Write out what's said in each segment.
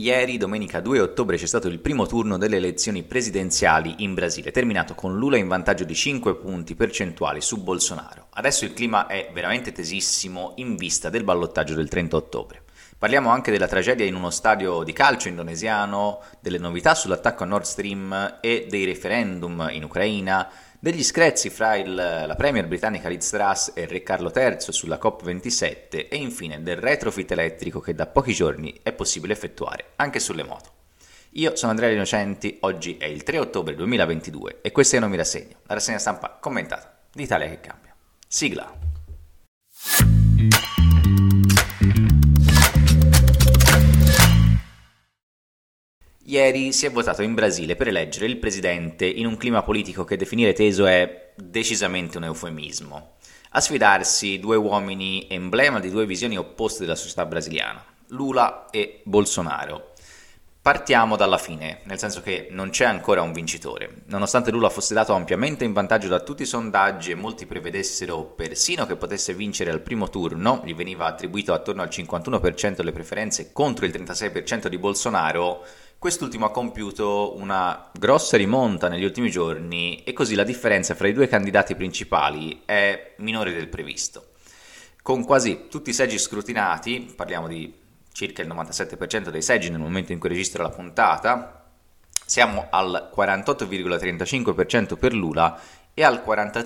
Ieri, domenica 2 ottobre, c'è stato il primo turno delle elezioni presidenziali in Brasile, terminato con Lula in vantaggio di 5 punti percentuali su Bolsonaro. Adesso il clima è veramente tesissimo in vista del ballottaggio del 30 ottobre. Parliamo anche della tragedia in uno stadio di calcio indonesiano, delle novità sull'attacco a Nord Stream e dei referendum in Ucraina, degli screzi fra la premier britannica Liz Truss e Re Carlo III sulla COP27 e infine del retrofit elettrico che da pochi giorni è possibile effettuare anche sulle moto. Io sono Andrea Innocenti, oggi è il 3 ottobre 2022 e questa è Non mi rassegno, la rassegna stampa commentata di Italia che cambia. Sigla. Ieri si è votato in Brasile per eleggere il presidente in un clima politico che definire teso è decisamente un eufemismo. A sfidarsi due uomini emblema di due visioni opposte della società brasiliana, Lula e Bolsonaro. Partiamo dalla fine, nel senso che non c'è ancora un vincitore. Nonostante Lula fosse dato ampiamente in vantaggio da tutti i sondaggi e molti prevedessero persino che potesse vincere al primo turno, gli veniva attribuito attorno al 51% delle preferenze contro il 36% di Bolsonaro, quest'ultimo ha compiuto una grossa rimonta negli ultimi giorni e così la differenza fra i due candidati principali è minore del previsto. Con quasi tutti i seggi scrutinati, parliamo di circa il 97% dei seggi nel momento in cui registro la puntata, siamo al 48,35% per Lula e al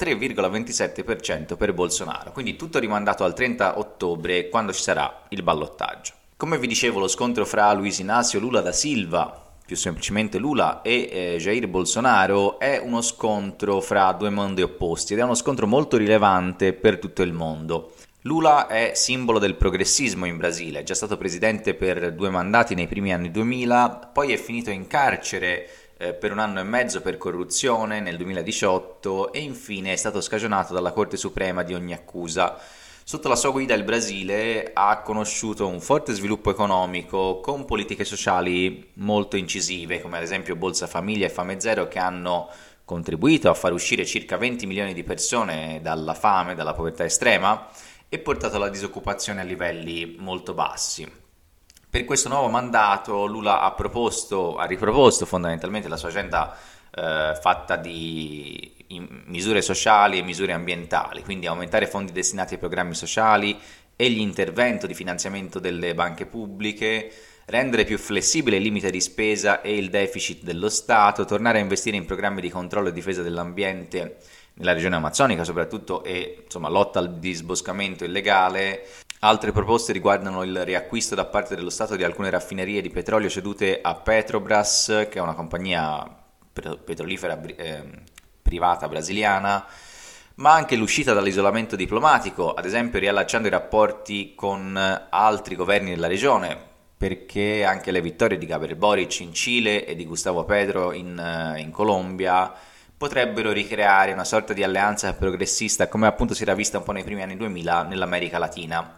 43,27% per Bolsonaro, quindi tutto rimandato al 30 ottobre quando ci sarà il ballottaggio. Come vi dicevo, lo scontro fra Luiz Inácio Lula da Silva, più semplicemente Lula, e Jair Bolsonaro è uno scontro fra due mondi opposti ed è uno scontro molto rilevante per tutto il mondo. Lula è simbolo del progressismo in Brasile, è già stato presidente per 2 mandati nei primi anni 2000, poi è finito in carcere per 1 anno e mezzo per corruzione nel 2018 e infine è stato scagionato dalla Corte Suprema di ogni accusa. Sotto la sua guida il Brasile ha conosciuto un forte sviluppo economico con politiche sociali molto incisive, come ad esempio Bolsa Famiglia e Fame Zero, che hanno contribuito a far uscire circa 20 milioni di persone dalla fame, dalla povertà estrema, e portato la disoccupazione a livelli molto bassi. Per questo nuovo mandato Lula ha riproposto fondamentalmente la sua agenda fatta di misure sociali e misure ambientali, quindi aumentare fondi destinati ai programmi sociali e gli interventi di finanziamento delle banche pubbliche, rendere più flessibile il limite di spesa e il deficit dello Stato, tornare a investire in programmi di controllo e difesa dell'ambiente nella regione amazzonica soprattutto e lotta al disboscamento illegale. Altre proposte riguardano il riacquisto da parte dello Stato di alcune raffinerie di petrolio cedute a Petrobras, che è una compagnia petrolifera privata brasiliana, ma anche l'uscita dall'isolamento diplomatico, ad esempio riallacciando i rapporti con altri governi della regione, perché anche le vittorie di Gabriel Boric in Cile e di Gustavo Petro in Colombia potrebbero ricreare una sorta di alleanza progressista come appunto si era vista un po' nei primi anni 2000 nell'America Latina.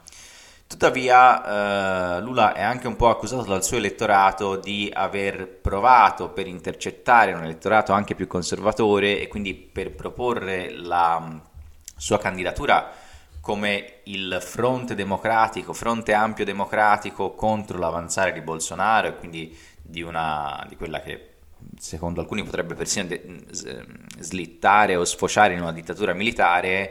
Tuttavia Lula è anche un po' accusato dal suo elettorato di aver provato per intercettare un elettorato anche più conservatore e quindi per proporre la sua candidatura come il fronte ampio democratico contro l'avanzare di Bolsonaro e quindi di quella che secondo alcuni potrebbe persino slittare o sfociare in una dittatura militare.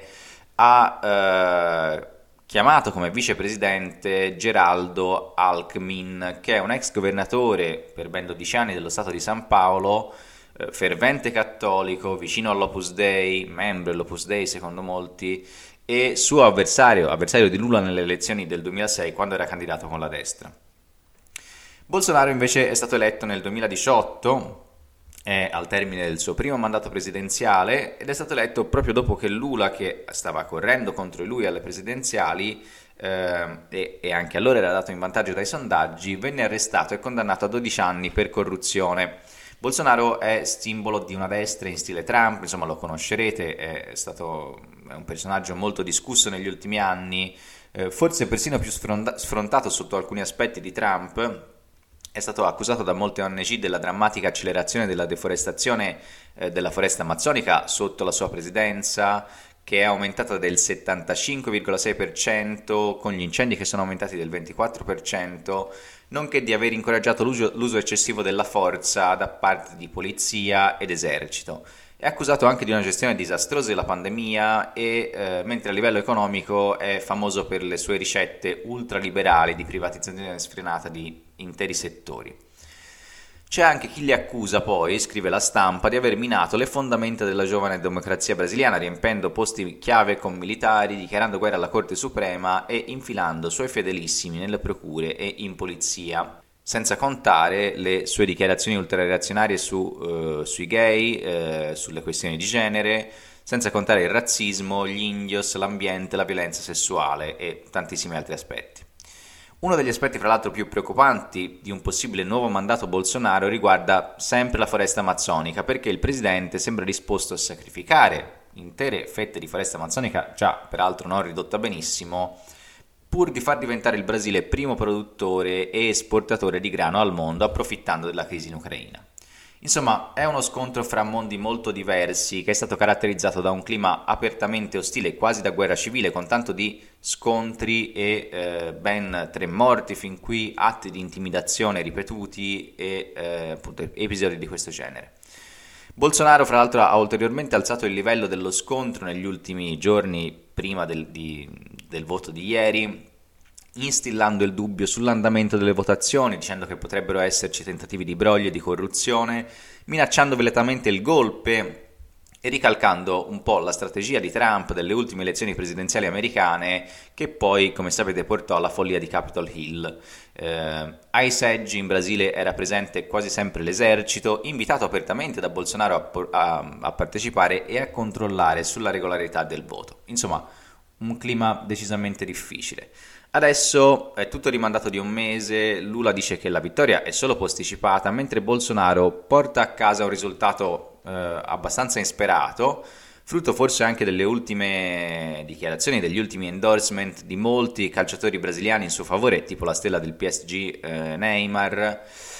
Ha chiamato come vicepresidente Geraldo Alckmin, che è un ex governatore per ben 12 anni dello Stato di San Paolo, fervente cattolico, vicino all'Opus Dei, membro dell'Opus Dei secondo molti, e suo avversario di Lula nelle elezioni del 2006 quando era candidato con la destra. Bolsonaro invece è stato eletto nel 2018, è al termine del suo primo mandato presidenziale ed è stato eletto proprio dopo che Lula, che stava correndo contro lui alle presidenziali e anche allora era dato in vantaggio dai sondaggi, venne arrestato e condannato a 12 anni per corruzione. Bolsonaro è simbolo di una destra in stile Trump, lo conoscerete, è un personaggio molto discusso negli ultimi anni, forse persino più sfrontato sotto alcuni aspetti di Trump. È stato accusato da molte ONG della drammatica accelerazione della deforestazione della foresta amazzonica sotto la sua presidenza, che è aumentata del 75,6%, con gli incendi che sono aumentati del 24%, nonché di aver incoraggiato l'uso eccessivo della forza da parte di polizia ed esercito. È accusato anche di una gestione disastrosa della pandemia mentre a livello economico è famoso per le sue ricette ultraliberali di privatizzazione sfrenata di interi settori. C'è anche chi li accusa poi, scrive La Stampa, di aver minato le fondamenta della giovane democrazia brasiliana, riempendo posti chiave con militari, dichiarando guerra alla Corte Suprema e infilando suoi fedelissimi nelle procure e in polizia. Senza contare le sue dichiarazioni ultrareazionarie sui gay, sulle questioni di genere, senza contare il razzismo, gli indios, l'ambiente, la violenza sessuale e tantissimi altri aspetti. Uno degli aspetti, fra l'altro, più preoccupanti di un possibile nuovo mandato Bolsonaro riguarda sempre la foresta amazzonica, perché il presidente sembra disposto a sacrificare intere fette di foresta amazzonica, già peraltro non ridotta benissimo, pur di far diventare il Brasile primo produttore e esportatore di grano al mondo, approfittando della crisi in Ucraina. Insomma, è uno scontro fra mondi molto diversi che è stato caratterizzato da un clima apertamente ostile, quasi da guerra civile, con tanto di scontri e ben 3 morti, fin qui atti di intimidazione ripetuti e appunto, episodi di questo genere. Bolsonaro, fra l'altro, ha ulteriormente alzato il livello dello scontro negli ultimi giorni prima del voto di ieri, instillando il dubbio sull'andamento delle votazioni, dicendo che potrebbero esserci tentativi di broglio e di corruzione, minacciando velatamente il golpe e ricalcando un po' la strategia di Trump delle ultime elezioni presidenziali americane, che poi, come sapete, portò alla follia di Capitol Hill. Ai seggi in Brasile era presente quasi sempre l'esercito, invitato apertamente da Bolsonaro a partecipare e a controllare sulla regolarità del voto. Insomma, un clima decisamente difficile. Adesso è tutto rimandato di un mese, Lula dice che la vittoria è solo posticipata, mentre Bolsonaro porta a casa un risultato abbastanza insperato, frutto forse anche delle ultime dichiarazioni, degli ultimi endorsement di molti calciatori brasiliani in suo favore, tipo la stella del PSG Neymar.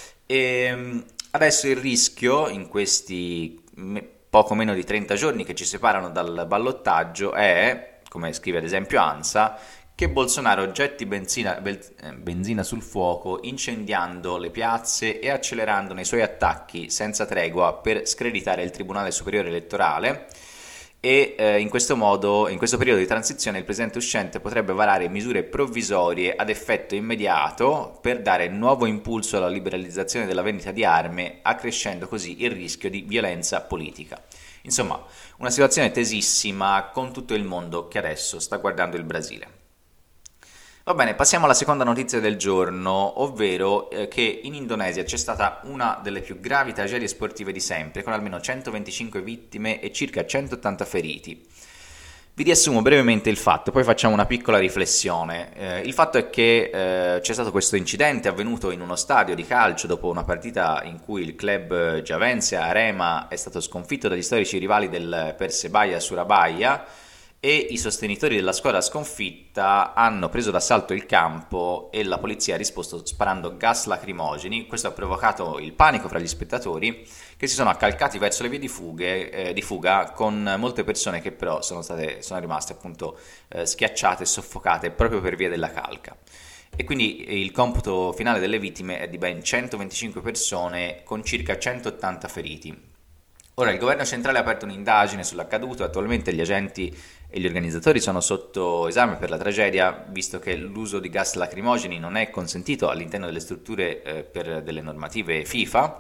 E adesso il rischio, in questi poco meno di 30 giorni che ci separano dal ballottaggio, è, come scrive ad esempio ANSA, che Bolsonaro getti benzina sul fuoco, incendiando le piazze e accelerando nei suoi attacchi senza tregua per screditare il Tribunale Superiore Elettorale. E in questo modo, in questo periodo di transizione, il presidente uscente potrebbe varare misure provvisorie ad effetto immediato per dare nuovo impulso alla liberalizzazione della vendita di armi, accrescendo così il rischio di violenza politica. Insomma, una situazione tesissima con tutto il mondo che adesso sta guardando il Brasile. Va bene, passiamo alla seconda notizia del giorno, ovvero che in Indonesia c'è stata una delle più gravi tragedie sportive di sempre, con almeno 125 vittime e circa 180 feriti. Vi riassumo brevemente il fatto, poi facciamo una piccola riflessione. Il fatto è che c'è stato questo incidente avvenuto in uno stadio di calcio dopo una partita in cui il club Javense Arema è stato sconfitto dagli storici rivali del Persebaya Surabaya, e i sostenitori della squadra sconfitta hanno preso d'assalto il campo e la polizia ha risposto sparando gas lacrimogeni. Questo ha provocato il panico fra gli spettatori, che si sono accalcati verso le vie di fuga, con molte persone che però sono rimaste appunto schiacciate e soffocate proprio per via della calca. E quindi il computo finale delle vittime è di ben 125 persone con circa 180 feriti. Ora, il governo centrale ha aperto un'indagine sull'accaduto e attualmente gli agenti e gli organizzatori sono sotto esame per la tragedia, visto che l'uso di gas lacrimogeni non è consentito all'interno delle strutture per delle normative FIFA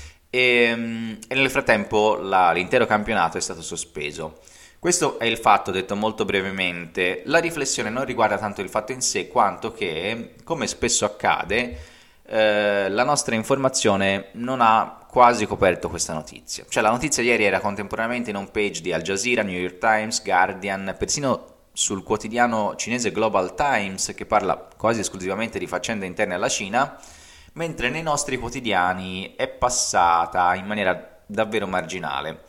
e nel frattempo l'intero campionato è stato sospeso. Questo è il fatto, detto molto brevemente. La riflessione non riguarda tanto il fatto in sé quanto che, come spesso accade, la nostra informazione non ha quasi coperto questa notizia. Cioè, la notizia ieri era contemporaneamente in home page di Al Jazeera, New York Times, Guardian, persino sul quotidiano cinese Global Times, che parla quasi esclusivamente di faccende interne alla Cina, mentre nei nostri quotidiani è passata in maniera davvero marginale.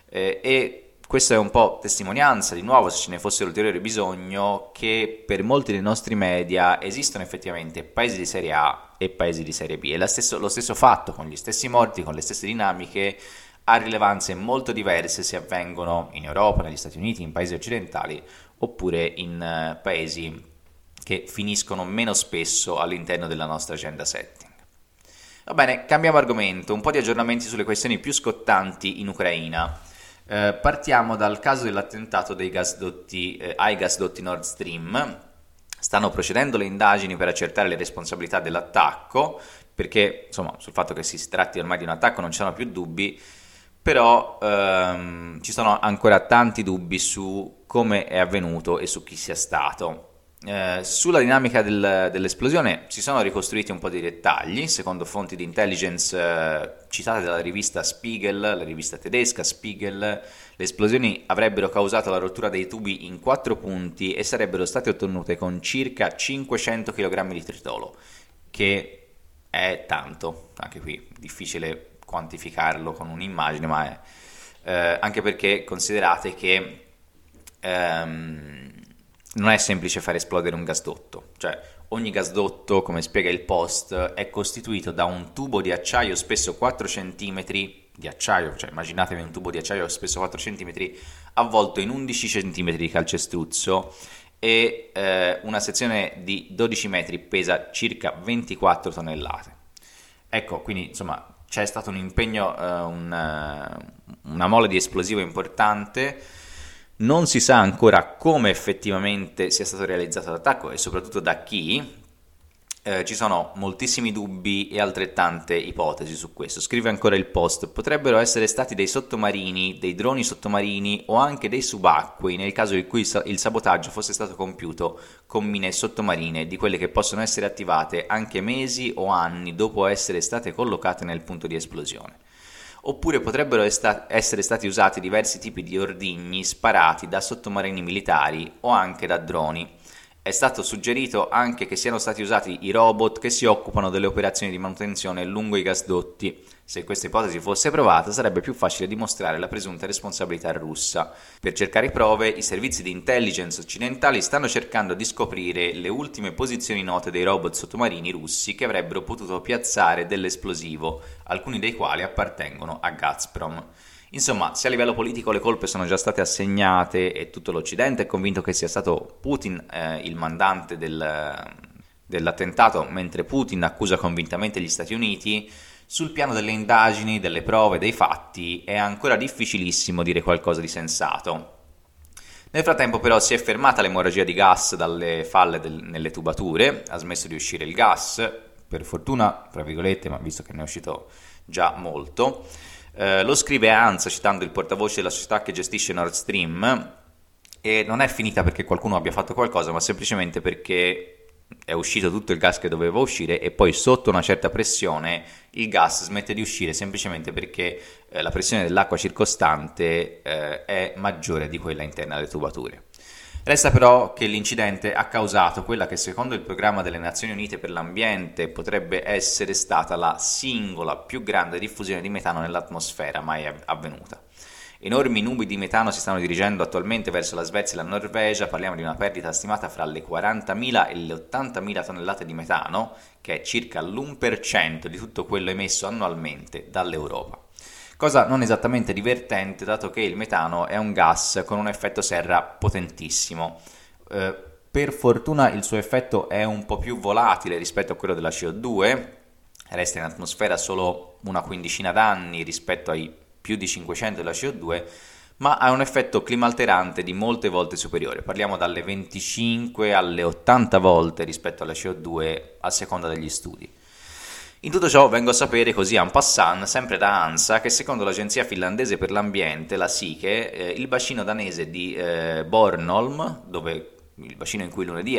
E questo è un po' testimonianza, di nuovo, se ce ne fosse ulteriore bisogno, che per molti dei nostri media esistono effettivamente paesi di serie A e paesi di serie B. E lo stesso fatto, con gli stessi morti, con le stesse dinamiche, ha rilevanze molto diverse se avvengono in Europa, negli Stati Uniti, in paesi occidentali, oppure in paesi che finiscono meno spesso all'interno della nostra agenda setting. Va bene, cambiamo argomento, un po' di aggiornamenti sulle questioni più scottanti in Ucraina. Partiamo dal caso dell'attentato ai gasdotti Nord Stream. Stanno procedendo le indagini per accertare le responsabilità dell'attacco, perché insomma sul fatto che si tratti ormai di un attacco non ci sono più dubbi, però ci sono ancora tanti dubbi su come è avvenuto e su chi sia stato. Sulla dinamica dell'esplosione si sono ricostruiti un po' di dettagli, secondo fonti di intelligence citate dalla rivista Spiegel, la rivista tedesca Spiegel. Le esplosioni avrebbero causato la rottura dei tubi in 4 punti e sarebbero state ottenute con circa 500 kg di tritolo, che è tanto, anche qui difficile quantificarlo con un'immagine, ma è anche perché considerate che non è semplice far esplodere un gasdotto, cioè ogni gasdotto, come spiega il Post, è costituito da un tubo di acciaio spesso 4 cm di acciaio, cioè immaginatevi un tubo di acciaio spesso 4 cm avvolto in 11 cm di calcestruzzo e una sezione di 12 metri pesa circa 24 tonnellate. Ecco, quindi insomma c'è stato un impegno, una mole di esplosivo importante. Non si sa ancora come effettivamente sia stato realizzato l'attacco e soprattutto da chi. Ci sono moltissimi dubbi e altrettante ipotesi su questo. Scrive ancora il Post: potrebbero essere stati dei sottomarini, dei droni sottomarini o anche dei subacquei nel caso in cui il sabotaggio fosse stato compiuto con mine sottomarine, di quelle che possono essere attivate anche mesi o anni dopo essere state collocate nel punto di esplosione. Oppure potrebbero essere stati usati diversi tipi di ordigni sparati da sottomarini militari o anche da droni. È stato suggerito anche che siano stati usati i robot che si occupano delle operazioni di manutenzione lungo i gasdotti. Se questa ipotesi fosse provata, sarebbe più facile dimostrare la presunta responsabilità russa. Per cercare prove, i servizi di intelligence occidentali stanno cercando di scoprire le ultime posizioni note dei robot sottomarini russi che avrebbero potuto piazzare dell'esplosivo, alcuni dei quali appartengono a Gazprom. Insomma, se a livello politico le colpe sono già state assegnate e tutto l'Occidente è convinto che sia stato Putin il mandante dell'attentato, mentre Putin accusa convintamente gli Stati Uniti, sul piano delle indagini, delle prove, dei fatti è ancora difficilissimo dire qualcosa di sensato. Nel frattempo però si è fermata l'emorragia di gas dalle falle nelle tubature, ha smesso di uscire il gas, per fortuna, tra virgolette, ma visto che ne è uscito già molto. Lo scrive ANSA citando il portavoce della società che gestisce Nord Stream, e non è finita perché qualcuno abbia fatto qualcosa, ma semplicemente perché è uscito tutto il gas che doveva uscire e poi sotto una certa pressione il gas smette di uscire semplicemente perché la pressione dell'acqua circostante è maggiore di quella interna alle tubature. Resta però che l'incidente ha causato quella che secondo il programma delle Nazioni Unite per l'ambiente potrebbe essere stata la singola più grande diffusione di metano nell'atmosfera mai avvenuta. Enormi nubi di metano si stanno dirigendo attualmente verso la Svezia e la Norvegia, parliamo di una perdita stimata fra le 40.000 e le 80.000 tonnellate di metano, che è circa l'1% di tutto quello emesso annualmente dall'Europa. Cosa non esattamente divertente, dato che il metano è un gas con un effetto serra potentissimo. Per fortuna il suo effetto è un po' più volatile rispetto a quello della CO2, resta in atmosfera solo una quindicina d'anni rispetto ai più di 500 della CO2, ma ha un effetto climalterante di molte volte superiore, parliamo dalle 25 alle 80 volte rispetto alla CO2 a seconda degli studi. In tutto ciò vengo a sapere così en passant, sempre da ANSA, che secondo l'agenzia finlandese per l'ambiente, la SICE, il bacino danese di Bornholm, dove il bacino in cui lunedì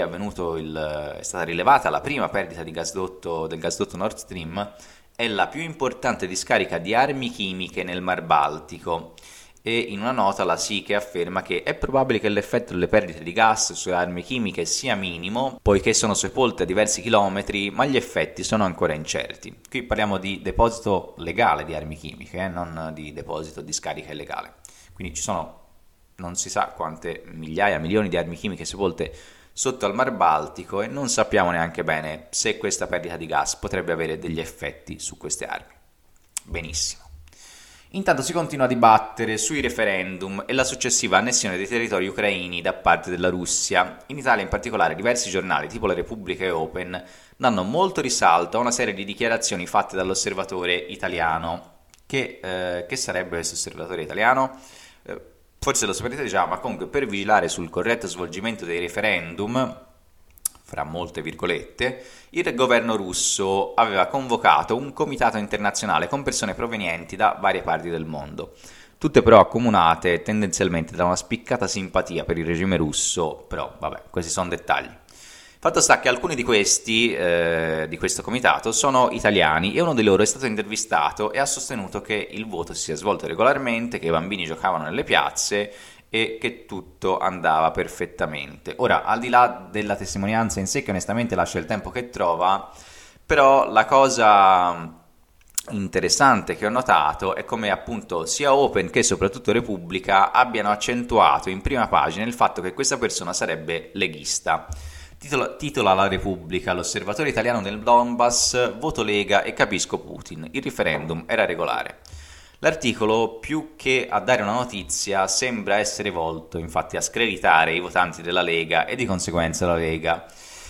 è stata rilevata la prima perdita del gasdotto Nord Stream, è la più importante discarica di armi chimiche nel Mar Baltico. E in una nota la SICE afferma che è probabile che l'effetto delle perdite di gas sulle armi chimiche sia minimo, poiché sono sepolte a diversi chilometri, ma gli effetti sono ancora incerti. Qui parliamo di deposito legale di armi chimiche, non di deposito di scarica illegale. Quindi ci sono non si sa quante migliaia, milioni di armi chimiche sepolte sotto al Mar Baltico e non sappiamo neanche bene se questa perdita di gas potrebbe avere degli effetti su queste armi. Benissimo. Intanto si continua a dibattere sui referendum e la successiva annessione dei territori ucraini da parte della Russia. In Italia in particolare diversi giornali, tipo La Repubblica e Open, danno molto risalto a una serie di dichiarazioni fatte dall'osservatore italiano. Che sarebbe questo osservatore italiano? Forse lo saprete già, ma comunque per vigilare sul corretto svolgimento dei referendum, fra molte virgolette, il governo russo aveva convocato un comitato internazionale con persone provenienti da varie parti del mondo, tutte però accomunate tendenzialmente da una spiccata simpatia per il regime russo, però vabbè, questi sono dettagli. Fatto sta che alcuni di questi, di questo comitato, sono italiani e uno di loro è stato intervistato e ha sostenuto che il voto si sia svolto regolarmente, che i bambini giocavano nelle piazze e che tutto andava perfettamente. Ora, al di là della testimonianza in sé, che onestamente lascia il tempo che trova, però la cosa interessante che ho notato è come appunto sia Open che soprattutto Repubblica abbiano accentuato in prima pagina il fatto che questa persona sarebbe leghista. Titola La Repubblica: l'osservatore italiano del Donbass, voto Lega e capisco Putin, il referendum era regolare. L'articolo, più che a dare una notizia, sembra essere volto infatti a screditare i votanti della Lega e di conseguenza la Lega.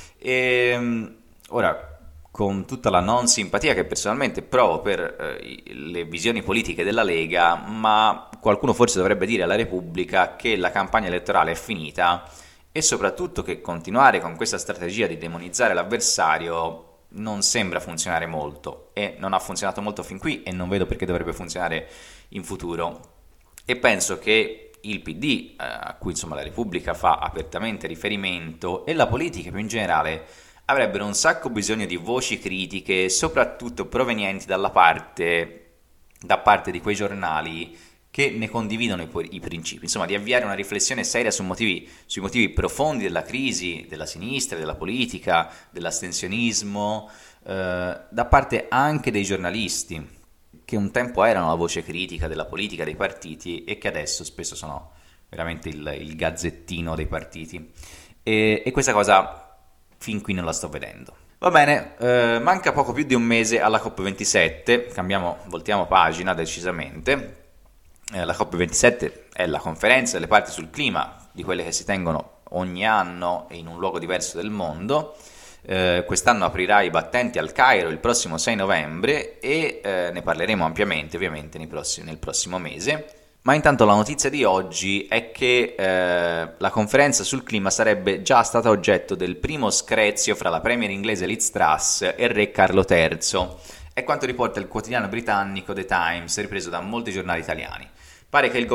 Ora, con tutta la non simpatia che personalmente provo per le visioni politiche della Lega, ma qualcuno forse dovrebbe dire alla Repubblica che la campagna elettorale è finita e soprattutto che continuare con questa strategia di demonizzare l'avversario non sembra funzionare molto, e non ha funzionato molto fin qui e non vedo perché dovrebbe funzionare in futuro. E penso che il PD, a cui insomma la Repubblica fa apertamente riferimento, e la politica più in generale avrebbero un sacco bisogno di voci critiche, soprattutto provenienti da parte di quei giornali che ne condividono i principi, insomma di avviare una riflessione seria sui motivi profondi della crisi, della sinistra, della politica, dell'astensionismo, da parte anche dei giornalisti, che un tempo erano la voce critica della politica, dei partiti, e che adesso spesso sono veramente il gazzettino dei partiti. E questa cosa fin qui non la sto vedendo. Va bene, manca poco più di un mese alla COP27, voltiamo pagina decisamente. La COP27 è la conferenza delle parti sul clima, di quelle che si tengono ogni anno e in un luogo diverso del mondo. Quest'anno aprirà i battenti al Cairo il prossimo 6 novembre e ne parleremo ampiamente ovviamente nel prossimo mese. Ma intanto la notizia di oggi è che la conferenza sul clima sarebbe già stata oggetto del primo screzio fra la premier inglese Liz Truss e il re Carlo III. È quanto riporta il quotidiano britannico The Times, ripreso da molti giornali italiani. Pare che il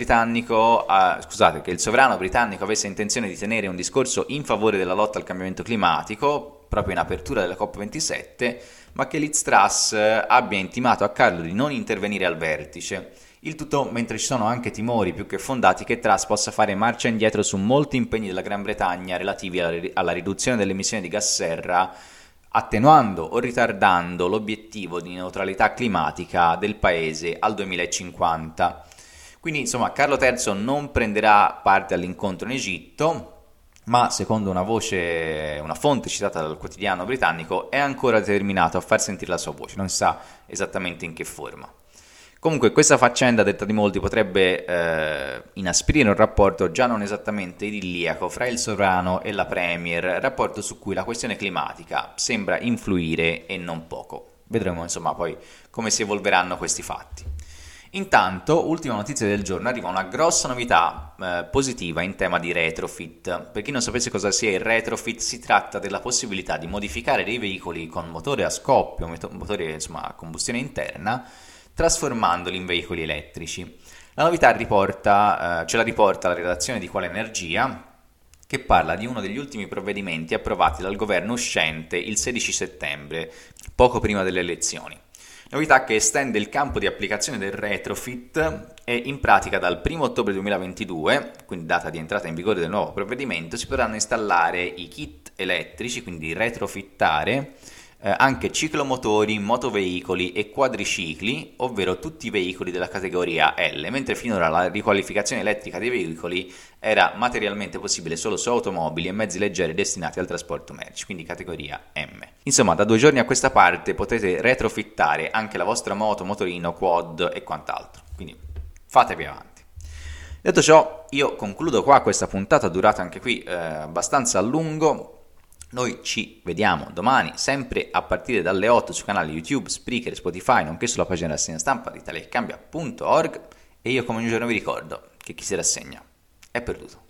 sovrano britannico avesse intenzione di tenere un discorso in favore della lotta al cambiamento climatico, proprio in apertura della COP27, ma che Liz Truss abbia intimato a Carlo di non intervenire al vertice. Il tutto mentre ci sono anche timori più che fondati che Truss possa fare marcia indietro su molti impegni della Gran Bretagna relativi alla riduzione delle emissioni di gas serra, attenuando o ritardando l'obiettivo di neutralità climatica del paese al 2050. Quindi, insomma, Carlo III non prenderà parte all'incontro in Egitto, ma secondo una fonte citata dal quotidiano britannico, è ancora determinato a far sentire la sua voce, non si sa esattamente in che forma. Comunque questa faccenda, detta di molti, potrebbe inasprire un rapporto già non esattamente idilliaco fra il sovrano e la premier, rapporto su cui la questione climatica sembra influire e non poco. Vedremo insomma poi come si evolveranno questi fatti. Intanto, ultima notizia del giorno, arriva una grossa novità positiva in tema di retrofit. Per chi non sapesse cosa sia il retrofit, si tratta della possibilità di modificare dei veicoli con motore a scoppio, motore insomma a combustione interna, trasformandoli in veicoli elettrici. La novità ce la riporta la redazione di Quale Energia, che parla di uno degli ultimi provvedimenti approvati dal governo uscente il 16 settembre, poco prima delle elezioni. Novità che estende il campo di applicazione del retrofit e in pratica dal 1 ottobre 2022, quindi data di entrata in vigore del nuovo provvedimento, si potranno installare i kit elettrici, quindi retrofittare, anche ciclomotori, motoveicoli e quadricicli, ovvero tutti i veicoli della categoria L, mentre finora la riqualificazione elettrica dei veicoli era materialmente possibile solo su automobili e mezzi leggeri destinati al trasporto merci, quindi categoria M. Insomma, da 2 giorni a questa parte potete retrofittare anche la vostra moto, motorino, quad e quant'altro. quindi fatevi avanti. Detto ciò, io concludo qua questa puntata, durata anche qui abbastanza a lungo. Noi ci vediamo domani, sempre a partire dalle 8 su canali YouTube, Spreaker e Spotify, nonché sulla pagina della rassegna stampa di italiacambia.org, e io come ogni giorno vi ricordo che chi si rassegna è perduto.